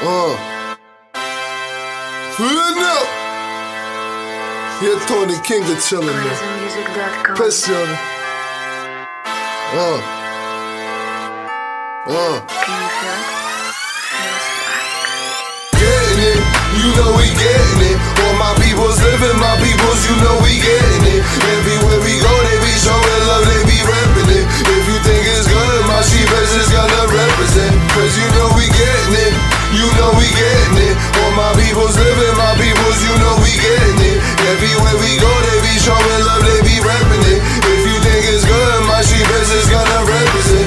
Fyllna! Here Tony King är chillin' nu. Passion. Getting it, you know we getting it. All my people's living, my people's, you know we getting it. Everywhere we go, they be showing love, they be repping it. If you think it's good, my she-best is gonna represent. Cause you know we getting it, you know we getting it. All my people's living, my people's, you know we getting it. Everywhere we go, they be showing love, they be repping it. If you think it's good, my she-best is gonna represent.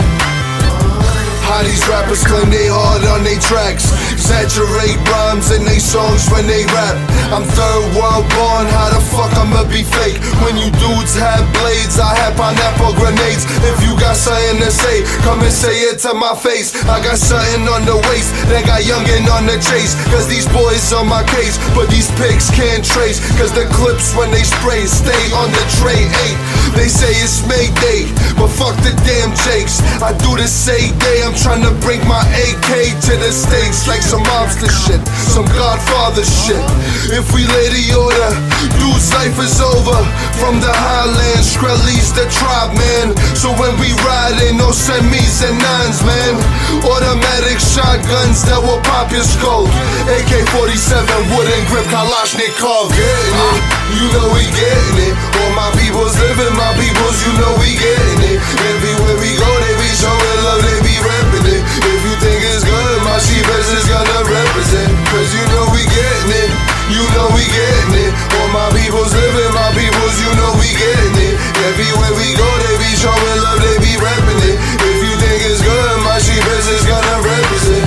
How these rappers claim they hard on they tracks, exaggerate rhymes in they songs when they rap. I'm third world born, how the fuck I'ma be fake? When you dudes have blades, I have pineapple grenades. If you got something to say, come and say it to my face. I got something on the waist, they got youngin' on the chase. Cause these boys on my case, but these pigs can't trace. Cause the clips when they spray, stay on the tray 8. They say it's Mayday, but fuck the damn Jakes. I do this say day, I'm tryna bring my AK to the States like some mobster shit, some Godfather shit. If we lay the order, dude's life is over. From the highlands, Skrelly's the tribe, man. So when we ride, ain't no semis and nines, man. Automatic shotguns that will pop your skull. AK-47, wooden grip, Kalashnikov. Getting it, you know we getting it. All my people's living, my people's, you know we getting it. Everywhere we go, they be showing love, they be repping it. If you think it's good, my she-best is gonna represent. Cause you know we getting it, you know we getting it. All my people's living, my people's, you know we getting it. Everywhere we go, they be showing love, they be repping it. If you think it's good, my she-best is gonna represent.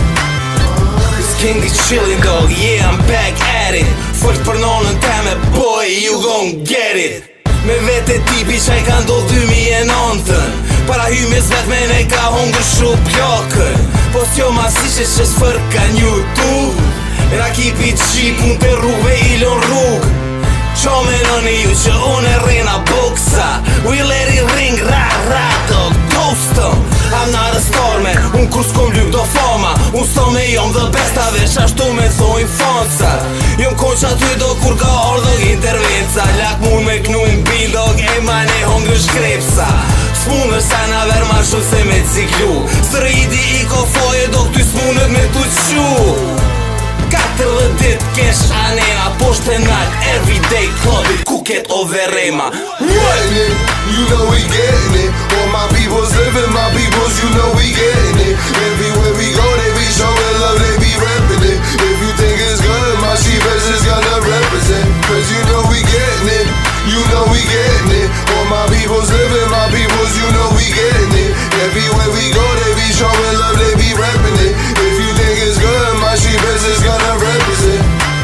King is chillin' dog, yeah I'm back at it. Fort për nonën teme, boy you gon' get it. Me vete tipi qaj ka ndodh 2009-ën. Para hymjes vet me ne ka hongër shu plakën. Po s'jo ma si që s'fër ka YouTube. Era kipi qipun të rrugve ilon rrug. Qa me nëni ju që unë e rena boksa. We let it ring, ra dog, toast em. I'm not a star man, unë kur s'kom lyp do fama. Unë s'to me jom dhe besta veç ashtu me thojnë fanca. Jom konq aty do kur ka ardhog intervenca. Lak mun me knujnë bildog, e ma ne hongër shkrepsa. S'munër sa na ver ma shumë se me ciklu. Sëridi i ko foje do këty s'munët me tu qu. 4 dit kesh anena, poshtë e nalt, everyday clubit, kuket o verema. Getting it, you know we getting it. All my people's living, my people's, you know we getting it. Everywhere we go, they be showing love, they be repping it. If you think it's good, my she-best is gonna represent. Cause you know we getting it, you know we getting it. All my people's living, my people's, you know we getting it. Everywhere we go, they be showing love, they be repping it. If you think it's good, my she-best is gonna represent.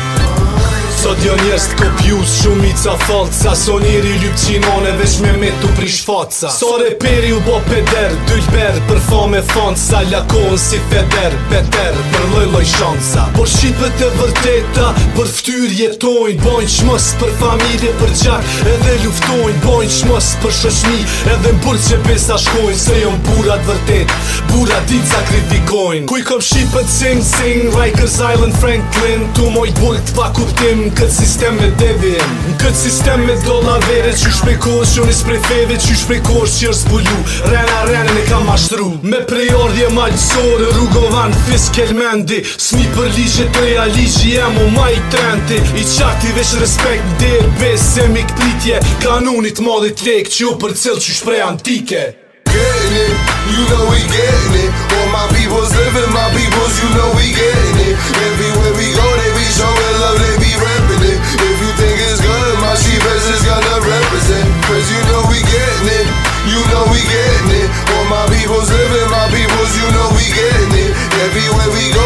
Sot jo njerës t'kopjus, shumica falca. So njeri lyp qinone, veç me t'u prish faca. So reperi u bo peder, dylber për fame fanca. Lakohen si feder, beter, për loj shanca. Por shqipët e vërteta, për ftyr jetojnë. Bojnë qmës për familje, për gjak, edhe luftojnë. Bojnë qmës për shoqni, edhe m'bur që besa shkojnë. Se jon burat vërtet, burat dit sakrifikojnë. Kuj kom shqipët sing, Rikers Island, Franklin. Tu mojt bullt pa kuptim, këtë sistem me devim. Në këtë sistem me dollar vere që shpejkosh që nis prej feve që shpejkosh që është bulu. Renën e kam mashtru me prejardje malësore. Rrugovan fisk elmendi, s'mi për ligjet reja ligji jem o ma i trenti. I qarti veç respekt der besem i këpritje. Kanunit madit lek që ju për cil që shprej antike. Getting it, you know we getting it. All my people's living, my people's, you know we getting it. Everywhere we go, they be showing love, they be repping it. If you think it's good, my she-best is gonna represent. Cause you know we getting it, you know we getting it. All my people's living, my people's, you know we getting it. Everywhere we go,